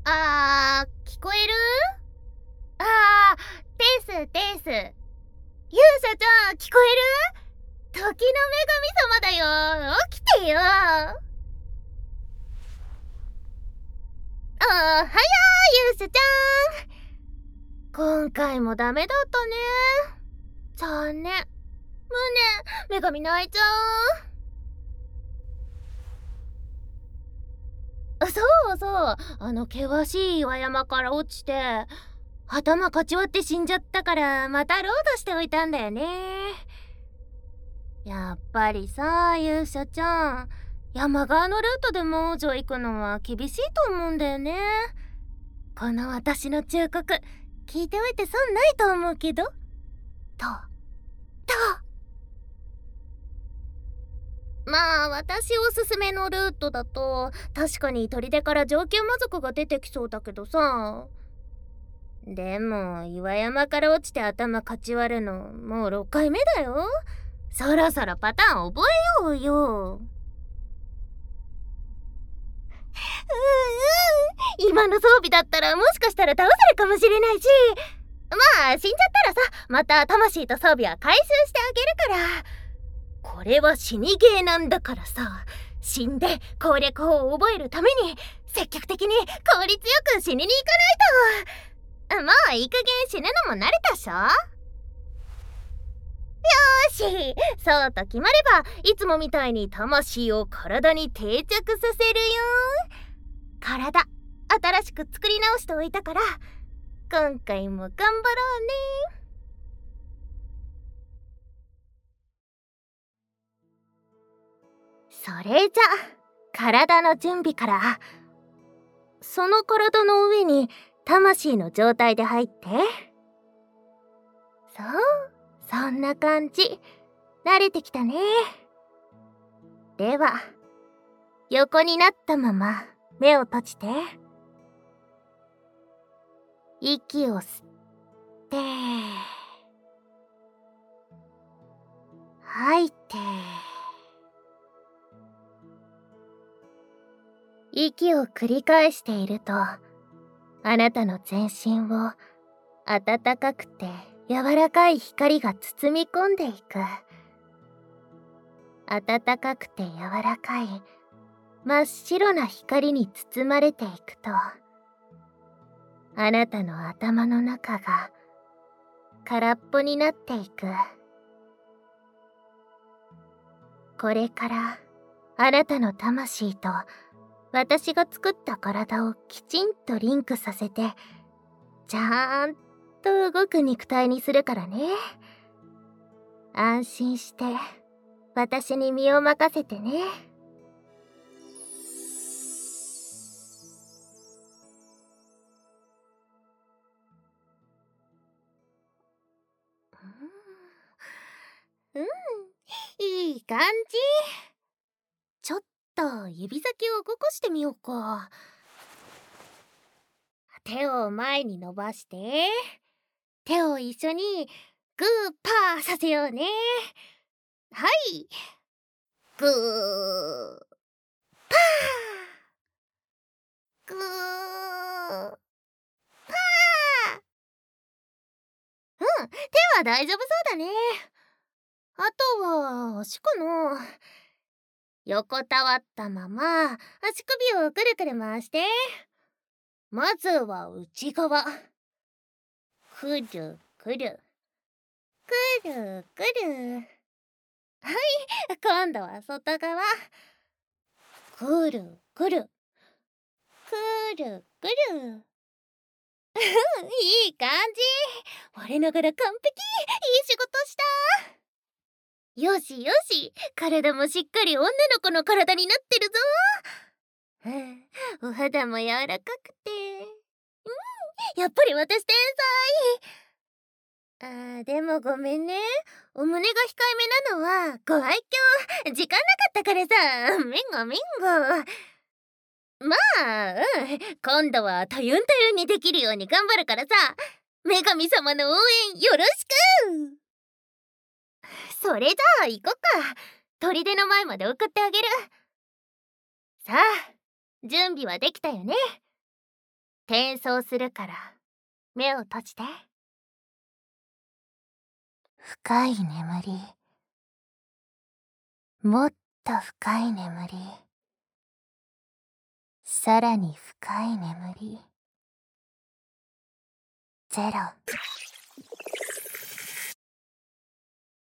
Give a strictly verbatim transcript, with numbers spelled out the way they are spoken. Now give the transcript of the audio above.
あー、聞こえる？あー、テース、テース。勇者ちゃん、聞こえる？時の女神様だよ。起きてよ。あー、はやー、勇者ちゃん。今回もダメだったね。残念。胸、女神泣いちゃう。そうそう、あの険しい岩山から落ちて頭かち割って死んじゃったからまたロードしておいたんだよね。やっぱりさ、勇者ちゃん、山側のルートでも王女行くのは厳しいと思うんだよね。この私の忠告聞いておいて損ないと思うけど。ととまあ私おすすめのルートだと確かに砦から上級魔族が出てきそうだけどさ。でも岩山から落ちて頭かち割るのもうろっかいめだよ。そろそろパターン覚えようよ。うんうん、今の装備だったらもしかしたら倒せるかもしれないし、まあ死んじゃったらさ、また魂と装備は回収してあげるから。これは死にゲーなんだからさ、死んで攻略法を覚えるために積極的に効率よく死にに行かないと。もういい加減死ぬのも慣れたっしょ。よーし、そうと決まればいつもみたいに魂を体に定着させるよ。体新しく作り直しておいたから今回も頑張ろうね。それじゃ体の準備から。その体の上に魂の状態で入って。そう、そんな感じ。慣れてきたね。では横になったまま目を閉じて。息を吸って吐いて。息を繰り返しているとあなたの全身を暖かくて柔らかい光が包み込んでいく。暖かくて柔らかい真っ白な光に包まれていくとあなたの頭の中が空っぽになっていく。これからあなたの魂と私が作った体をきちんとリンクさせてちゃんと動く肉体にするからね。安心して私に身を任せてね。うん、いい感じ。ちょっと指先を動かしてみようか。手を前に伸ばして手を一緒にグーパーさせようね。はい、グーパーグーパー。うん、手は大丈夫そうだね。あとは足かな。横たわったまま足首をくるくる回して。まずは内側。くるくるくるくる。はい、今度は外側。くるくるくるくる。いい感じ。我ながら完璧。いい仕事した。よしよし、体もしっかり女の子の体になってるぞ。お肌も柔らかくて、うん、やっぱり私天才。あー、でもごめんね。お胸が控えめなのはご愛嬌。時間なかったからさ。めんごめんご。まあ、うん、今度はたゆんたゆんにできるように頑張るからさ。女神様の応援よろしく。それじゃあ行こっか。砦の前まで送ってあげる。さあ、準備はできたよね。 転送するから目を閉じて。 深い眠り、もっと深い眠り、さらに深い眠り。ゼロ。